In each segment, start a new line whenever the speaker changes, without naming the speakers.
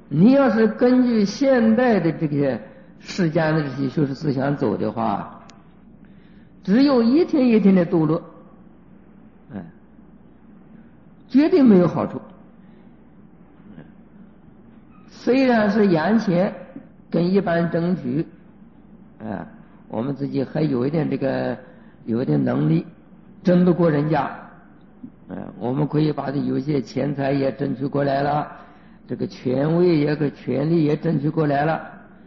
你要是根据现代的这个世间的这些修饰思想走的话，只有一天一天的堕落，绝对没有好处。虽然是眼前跟一般争取，我们自己还有一点有一点能力，争得过人家，我们可以把这有些钱财也争取过来了，这个权位也个权力也争取过来了，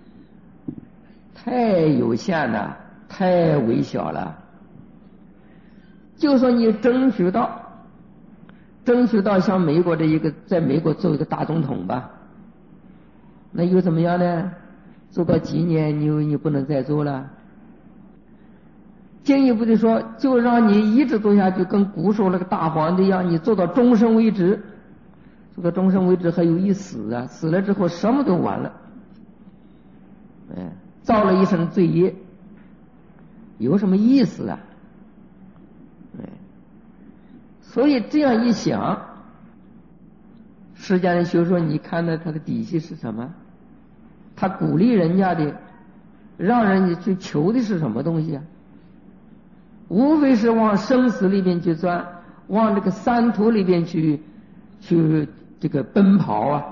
太有限了，太微小了。就说你争取到像美国的在美国做一个大总统吧，那又怎么样呢？做到几年你不能再做了。进一步的说，就让你一直做下去，跟古时候那个大皇帝一样，你做到终身为止。做到终身为止还有一死啊，死了之后什么都完了，造了一身罪业，有什么意思啊？所以这样一想，释迦人修说，你看到他的底细是什么？他鼓励人家的，让人家去求的是什么东西啊？无非是往生死里边去钻，往这个三途里边去这个奔跑啊。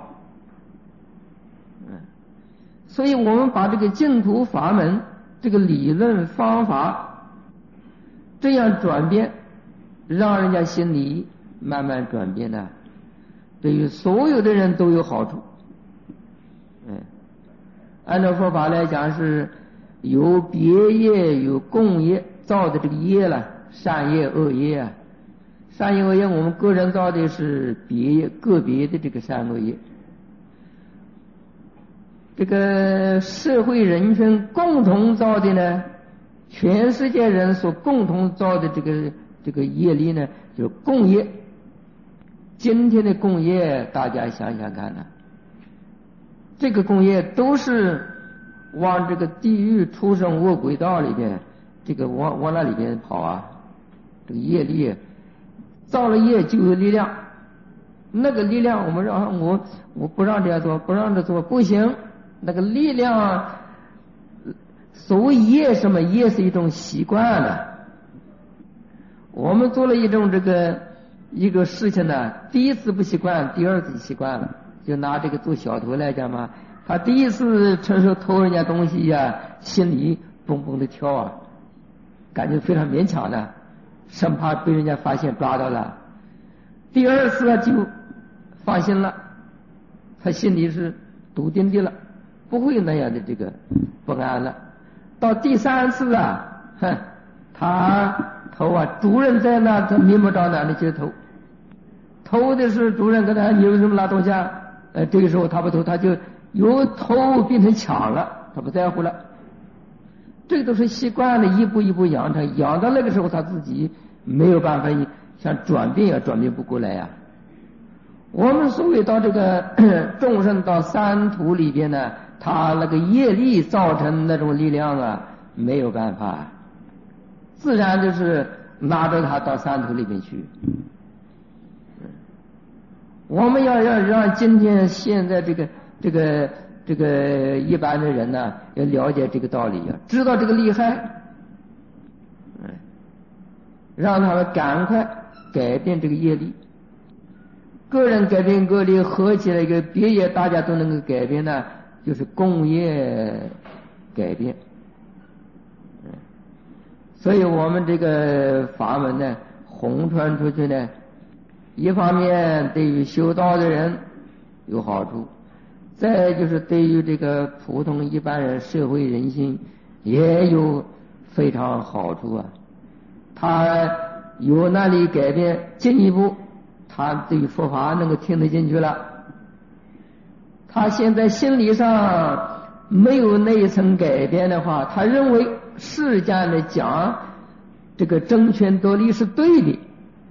所以我们把这个净土法门这个理论方法这样转变，让人家心里慢慢转变呢，对于所有的人都有好处。按照佛法来讲，是有别业有共业造的这个业了，善业恶业啊。善业恶业我们个人造的是别业，个别的这个善恶业。这个社会人群共同造的呢，全世界人所共同造的这个业力呢，就是共业。今天的共业大家想想看呢，这个共业都是往这个地狱畜生恶鬼道里边，这个往那里边跑啊。这个业力造了业就有力量，那个力量我们我不让这样做，不让这做不行。那个力量，所谓业什么？业是一种习惯了。我们做了一个事情呢，第一次不习惯，第二次习惯了。就拿这个做小偷来讲嘛，他第一次承受偷人家东西呀，心里蹦蹦的跳啊，感觉非常勉强的，生怕被人家发现抓到了。第二次就放心了，他心里是笃定的了，不会那样的这个不安了。到第三次他偷啊，主人在那，他明不着哪里去偷，偷的是主人跟他，你为什么拿东西啊？这个时候他不偷，他就由偷变成抢了，他不在乎了。这个都是习惯的，一步一步养成，养到那个时候他自己没有办法想转变也转变不过来呀。我们所谓到这个众生到三途里边呢，他那个业力造成那种力量啊，没有办法，自然就是拿着他到三途里面去。我们要让今天现在这个一般的人呢，要了解这个道理啊，知道这个厉害，让他们赶快改变这个业力。个人改变个力，合起来一个别业，大家都能够改变呢，就是共业改变。所以我们这个法门呢，弘传出去呢，一方面对于修道的人有好处，再就是对于这个普通一般人社会人心也有非常好处啊。他有那里改变，进一步他对于佛法能够听得进去了。他现在心理上没有那一层改变的话，他认为世间的讲这个争权夺利是对的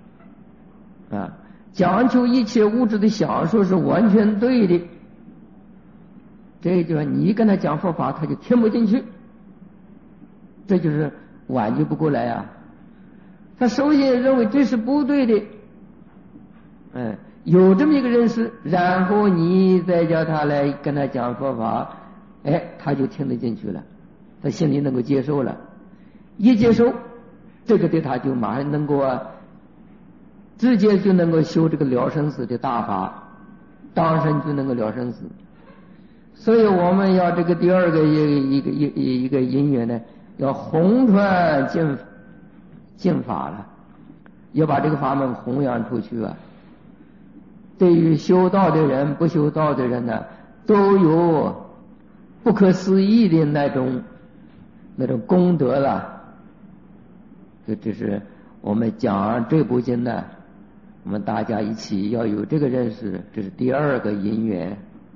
讲求一切物质的享受是完全对的。这就是你跟他讲佛法，他就听不进去，这就是挽救不过来啊。他首先认为这是不对的， 有这么一个认识，然后你再叫他来跟他讲佛法，他就听得进去了，他心里能够接受了，一接受，这个对他就马上能够直接就能够修这个了生死的大法，当身就能够了生死。所以我们要这个第二个一个因缘呢，要弘传净法了，要把这个法门弘扬出去啊。对于修道的人不修道的人呢，都有不可思议的那种功德了。这是我们讲这部经呢，我们大家一起要有这个认识，这是第二个因缘。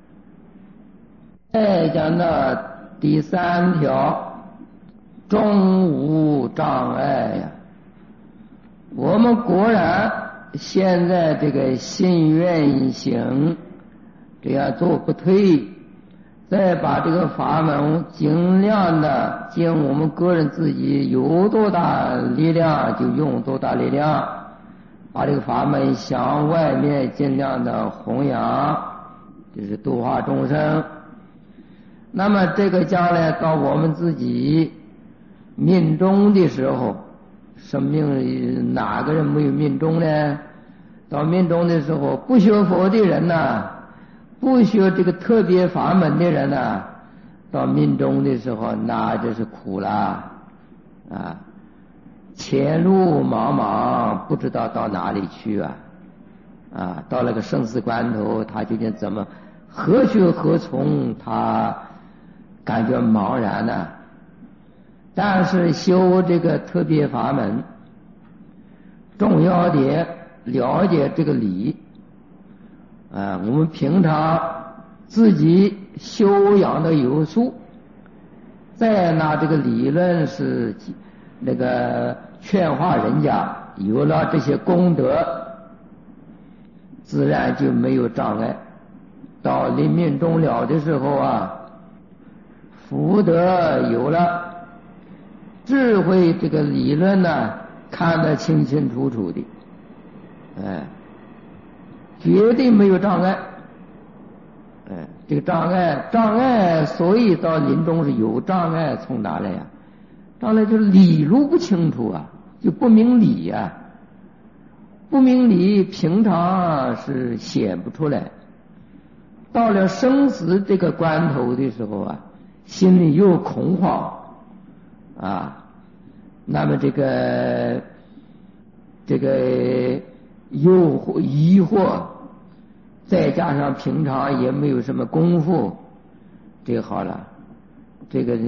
再讲到第三条，终无障碍呀。我们果然现在这个信愿行这样做不退，再把这个法门尽量的尽我们个人自己有多大力量就用多大力量，把这个法门向外面尽量的弘扬，就是度化众生。那么这个将来到我们自己命终的时候，生命哪个人没有命终呢？到命终的时候，不学佛的人呐，不学这个特别法门的人呐，到命终的时候，那就是苦了啊！前路茫茫，不知道到哪里去啊！到了个生死关头，他究竟怎么何去何从，他感觉茫然呢。但是修这个特别法门，重要的了解这个理我们平常自己修养的有数，再拿这个理论是那个劝化人家，有了这些功德，自然就没有障碍。到临命终了的时候福德有了，智慧这个理论呢，看得清清楚楚的，绝对没有障碍。这个障碍，所以到临终是有障碍，从哪来呀？障碍就是理路不清楚就不明理不明理，平常是显不出来。到了生死这个关头的时候心里又恐慌那么这个又疑惑，再加上平常也没有什么功夫，这个好了，这个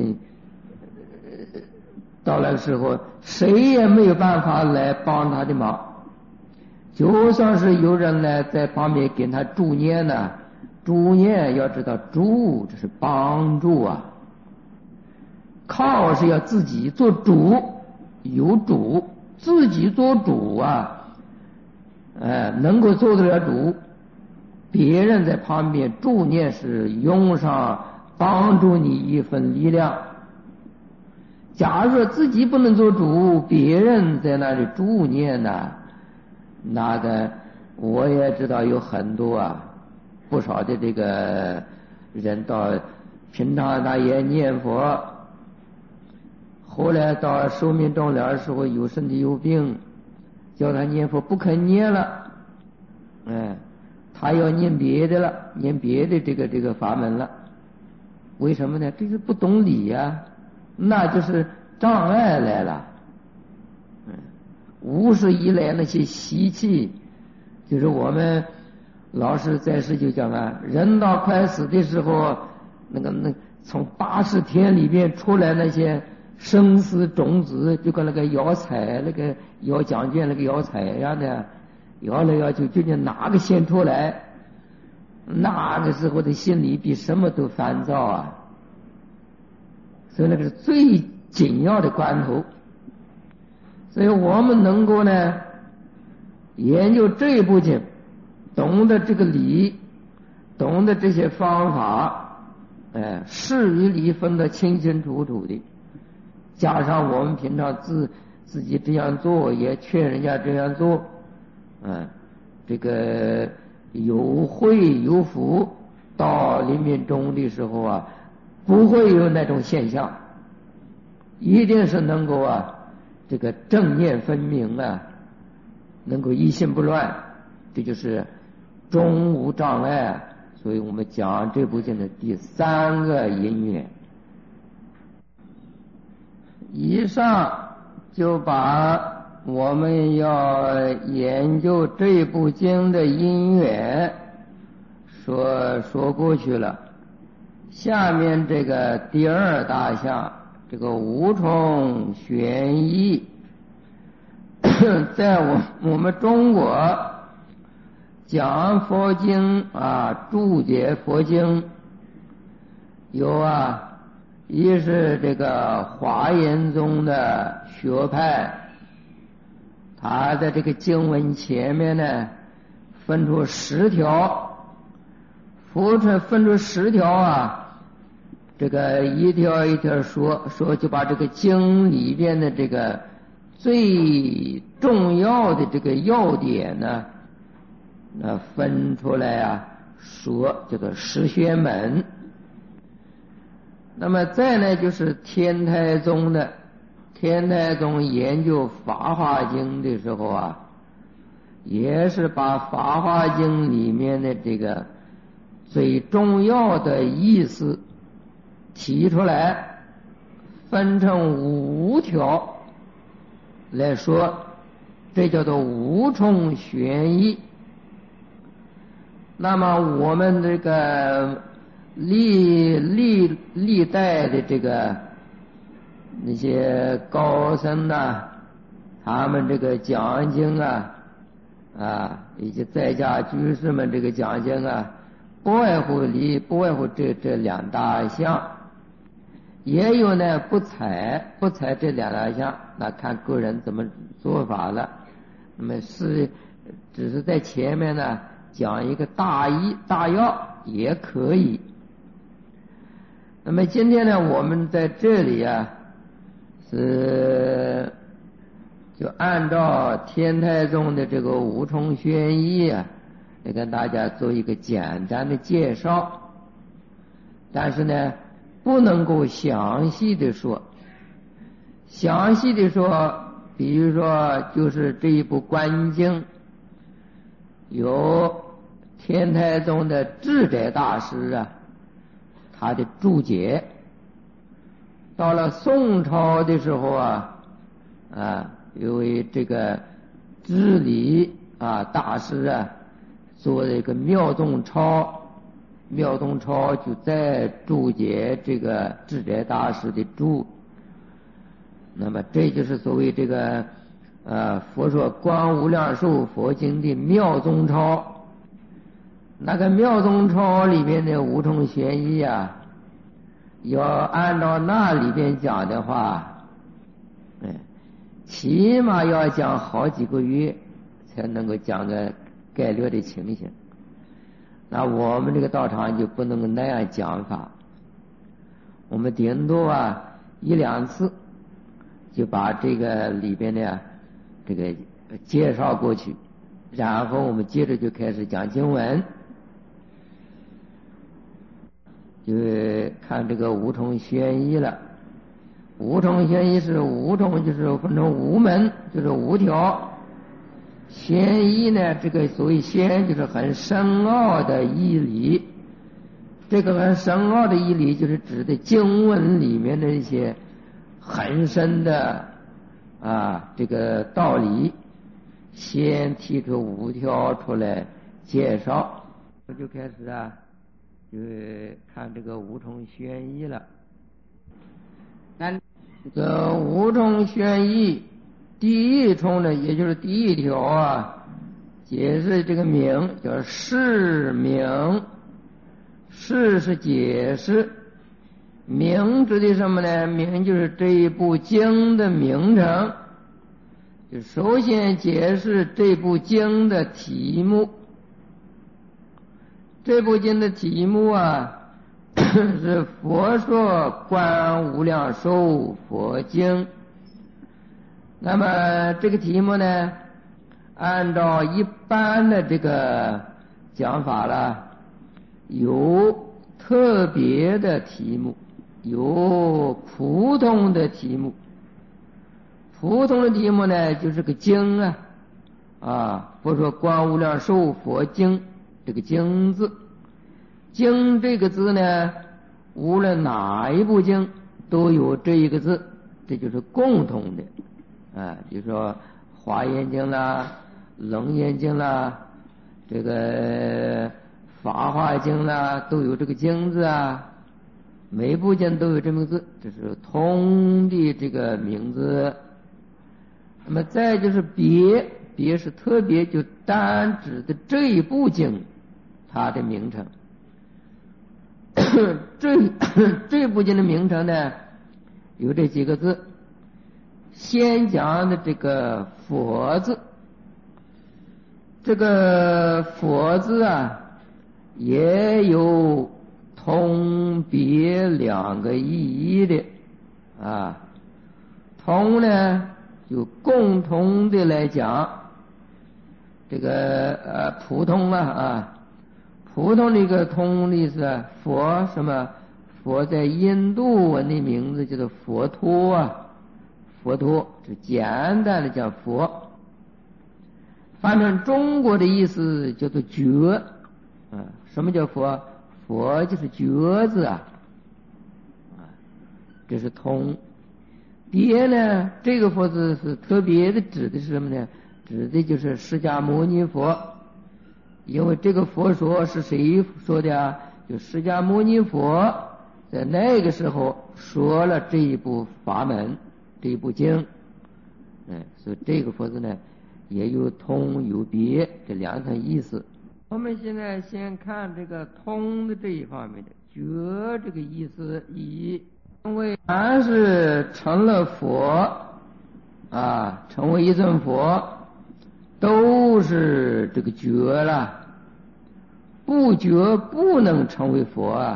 到了时候谁也没有办法来帮他的忙，就算是有人来在旁边给他助念呢，助念要知道助这是帮助靠是要自己做主，有主，自己做主能够做得了主，别人在旁边助念是用上帮助你一份力量。假如自己不能做主，别人在那里助念那个我也知道有很多不少的这个人到平常他也念佛，后来到寿命终了的时候有身体有病，叫他念佛不肯念了，他要念别的了，念别的这个法门了。为什么呢？这是不懂理那就是障碍来了。无始以来那些习气，就是我们老师在世就讲人到快死的时候，那从80天里边出来那些生死种子，就跟那个摇彩，那个摇奖券那个摇彩一样的，摇来摇去，究竟哪个先出来？那个时候的心里比什么都烦躁所以那个是最紧要的关头。所以我们能够呢研究这一部经，懂得这个理，懂得这些方法，事与理分得清清楚楚的，加上我们平常自己这样做，也劝人家这样做，这个有慧有福，到临命终的时候啊，不会有那种现象，一定是能够这个正念分明能够一心不乱，这就是终无障碍。所以我们讲这部经的第3个因缘。以上就把我们要研究这部经的因缘说过去了。下面这个第2大项，这个无从玄义，在我们中国讲佛经注解佛经有一是这个华严宗的学派，他在这个经文前面呢分出10条，分出10条这个一条一条说，就把这个经里边的这个最重要的这个要点呢分出来说，叫做10玄门。那么再呢就是天台宗研究法华经的时候也是把法华经里面的这个最重要的意思提出来，分成5条来说，这叫做无从玄义。那么我们这个历代的这个那些高僧他们这个讲经以及在家居士们这个讲经不外乎这2大项，也有呢不采这2大项，那看个人怎么做法了。那么只是在前面呢讲一个大意大要也可以。那么今天呢我们在这里是就按照天台宗的这个无从玄义来跟大家做一个简单的介绍，但是呢不能够详细的说，比如说就是这一部观经有天台宗的智者大师他的注解。到了宋朝的时候有位这个智理大师做了一个妙宗钞就在注解这个智者大师的注。那么这就是所谓这个佛说观无量寿佛经的妙宗钞。那个妙宗钞里边的无从玄义要按照那里边讲的话起码要讲好几个月才能够讲个概略的情形。那我们这个道场就不能够那样讲法，我们顶多1、2次就把这个里边的这个介绍过去，然后我们接着就开始讲经文。就看这个无从玄义了。无从玄义是无从就是分成5门，就是5条。玄义呢，这个所谓玄就是很深奥的义理，这个很深奥的义理就是指的经文里面的一些很深的这个道理，先提出5条出来介绍。我就开始就看这个无从玄义了。但这个无从玄义第1重呢，也就是第1条解释这个名叫释名。释是解释，名指的什么呢？名就是这一部经的名称，就首先解释这部经的题目。这部经的题目是佛说观无量寿佛经。那么这个题目呢，按照一般的这个讲法了，有特别的题目，有普通的题目。普通的题目呢，就是个经比如说观无量寿佛经，这个经字，经这个字呢，无论哪一部经都有这一个字，这就是共同的比如说华严经啦、楞严经啦、这个法华经啦，都有这个经字每部经都有这么个字，这是通的这个名字。那么再就是别是特别就单指的这一部经它的名称。这部经的名称呢，有这几个字。先讲的这个佛字，这个佛字也有通别两个意义的通呢就共同的来讲，这个普通普通的一个通的是佛什么？佛在印度文的名字叫做佛陀佛陀是简单的讲佛，翻成中国的意思叫做觉什么叫佛？佛就是觉字这是通。别呢，这个佛字是特别的指的是什么呢？指的就是释迦牟尼佛，因为这个佛说是谁说的就释迦牟尼佛在那个时候说了这一部法门，这一部经所以这个佛字呢也有通有别这两层意思。我们现在先看这个通的这一方面的觉这个意思因为凡是成了佛成为一尊佛，都是这个觉了，不觉不能成为佛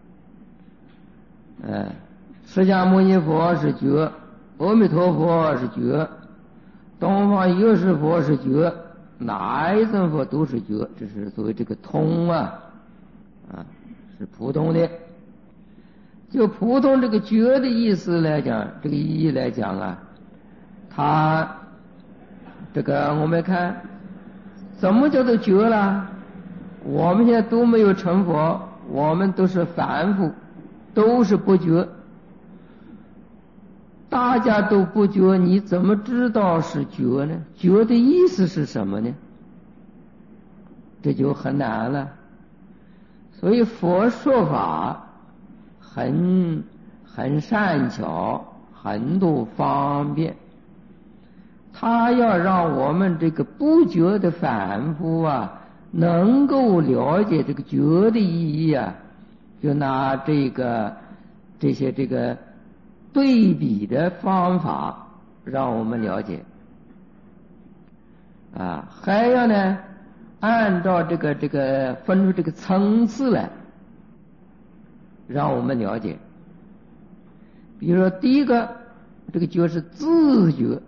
释迦牟尼佛是觉，阿弥陀佛是觉，东方药师佛是觉，哪一尊佛都是觉，这是所谓这个通是普通的。就普通这个觉的意思来讲，这个意义来讲它这个我们看怎么叫做觉了？我们现在都没有成佛，我们都是凡夫，都是不觉，大家都不觉，你怎么知道是觉呢？觉的意思是什么呢？这就很难了。所以佛说法很善巧，很多方便，他要让我们这个不觉的凡夫能够了解这个觉的意义就拿这些对比的方法让我们了解还要呢按照这个分出这个层次来让我们了解。比如说第一个这个觉是自觉，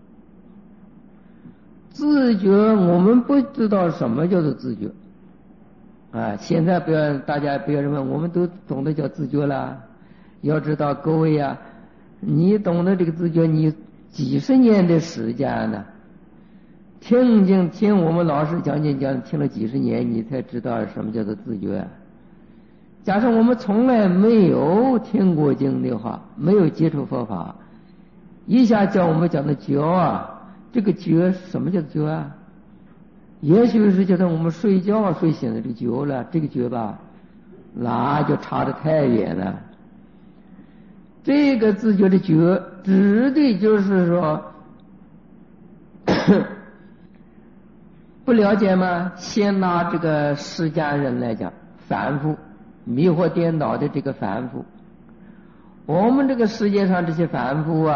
自觉我们不知道什么叫做自觉现在大家不要认为我们都懂得叫自觉了。要知道各位你懂得这个自觉，你几十年的时间呢，听我们老师讲听了几十年，你才知道什么叫做自觉假设我们从来没有听过经的话，没有接触佛法，一下叫我们讲的觉这个觉什么叫觉也许是觉得我们睡觉睡醒的这个觉了，这个觉吧，那就差得太远了。这个自觉的觉指的就是说不了解吗？先拿这个世间人来讲，凡夫迷惑颠倒的这个凡夫，我们这个世界上这些凡夫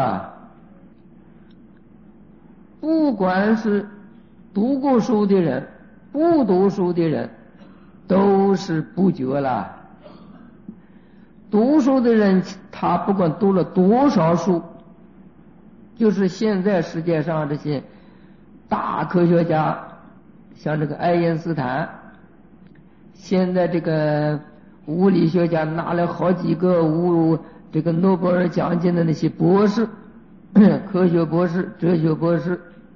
不管是读过书的人不读书的人都是不觉了。读书的人他不管读了多少书，就是现在世界上这些大科学家，像这个爱因斯坦现在这个物理学家拿了好几个这个诺贝尔奖金的那些博士，科学博士、哲学博士，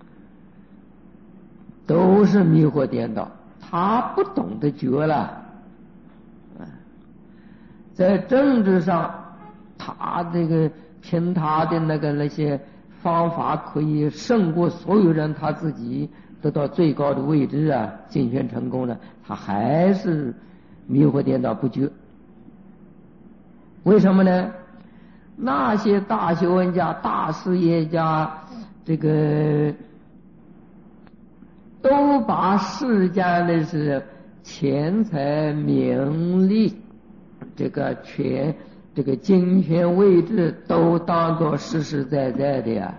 都是迷惑颠倒，他不懂得觉了。在政治上，他这个凭他的那些方法可以胜过所有人，他自己得到最高的位置啊，竞选成功了，他还是迷惑颠倒不觉。为什么呢？那些大学问家、大事业家，这个都把世间的是钱财名利，这个金钱位置都当作实实在在的呀，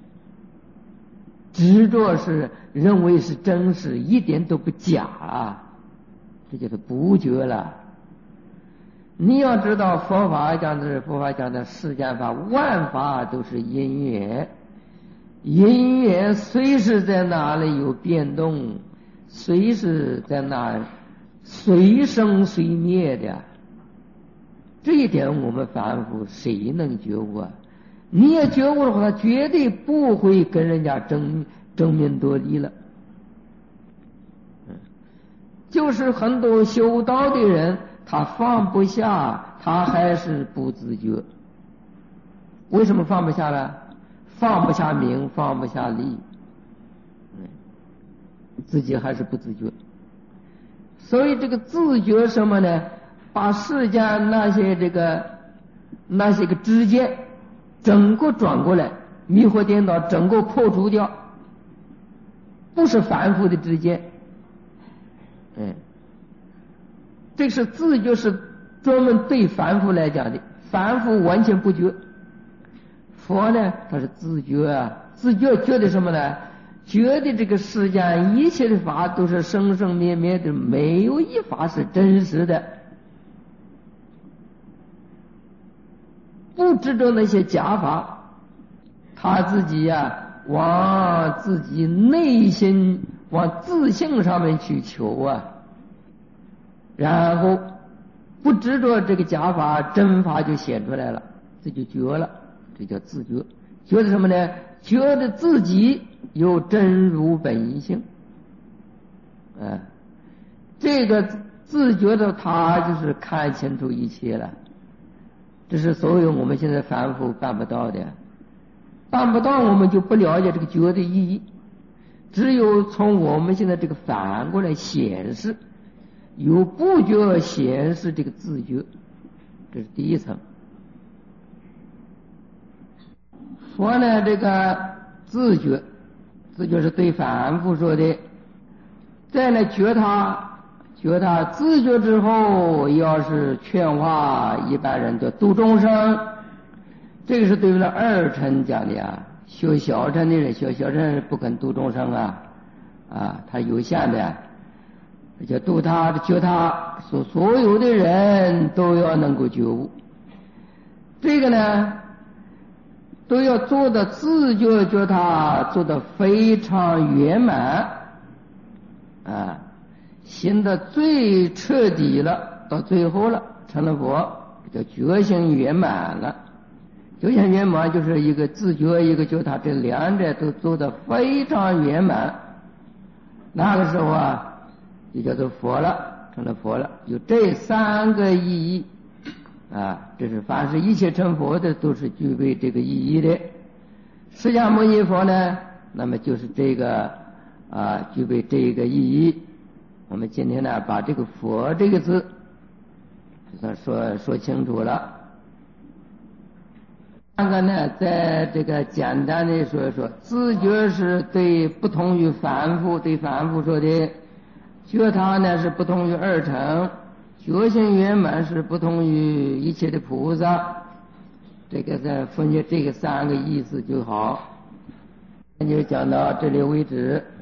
执着是认为是真实，一点都不假啊，这就是不觉了。你要知道佛法讲的世间法，万法都是因缘，因缘随时在哪里有变动，随时在那随生随灭的，这一点我们凡夫谁能觉悟啊？你要觉悟的话，他绝对不会跟人家争名夺利了。就是很多修道的人，他放不下，他还是不自觉。为什么放不下呢？放不下名，放不下利，自己还是不自觉。所以这个自觉什么呢？把世间那些个知见整个转过来，迷惑颠倒整个破除掉，不是凡夫的知见。这是自觉，是专门对凡夫来讲的，凡夫完全不觉。佛呢，他是自觉啊，自觉觉得什么呢？觉得这个世间一切的法都是生生灭灭的，没有一法是真实的，不执着那些假法，他自己呀，往自己内心、往自性上面去求啊，然后不执着这个假法，真法就显出来了，这就觉了，这叫自觉。觉得什么呢？觉得自己有真如本性，这个自觉的他就是看清楚一切了。这是所有我们现在凡夫办不到的，办不到我们就不了解这个觉的意义。只有从我们现在这个反过来显示，由不觉显示这个自觉，这是第一层。佛呢，这个自觉是对凡夫说的。再来觉他自觉之后，要是劝化一般人就度众生，这个是对了二乘讲的呀。修小乘的人，修小乘不肯度众生他有限的，就度他觉他，所有的人都要能够觉悟。这个呢，都要做的自觉觉他做得非常圆满行得最彻底了，到最后了，成了佛，叫觉性圆满了。觉性圆满就是一个自觉，一个觉他，这两者都做得非常圆满，那个时候就叫做佛了，成了佛了。有这三个意义这是凡是一切成佛的都是具备这个意义的。释迦牟尼佛呢，那么就是这个具备这个意义。我们今天呢，把这个佛这个字说清楚了。三个呢，在这个简单的说一说，自觉是对不同于凡夫，对凡夫说的；觉他呢是不同于二乘；觉性圆满是不同于一切的菩萨。这个再分析这个三个意思就好。那就讲到这里为止。